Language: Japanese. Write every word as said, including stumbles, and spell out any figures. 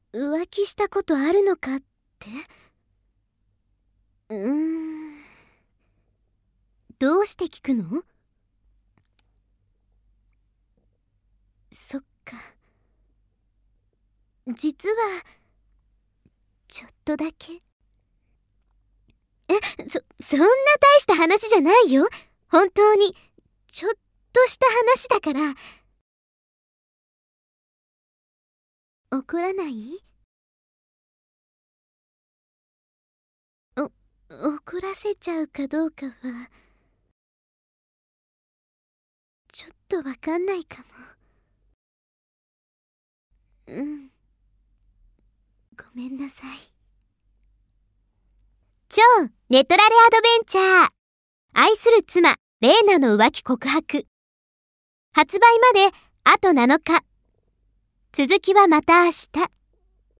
浮気したことあるのかって？うーん。どうして聞くの？そっか。実は、ちょっとだけ。え、そ、そんな大した話じゃないよ。本当に、ちょっとした話だから。怒らない？お、怒らせちゃうかどうかは、ちょっとわかんないかも。うん。ごめんなさい。超ネトラレアドベンチャー。愛する妻、レーナの浮気告白。発売まであとなのか。続きはまた明日。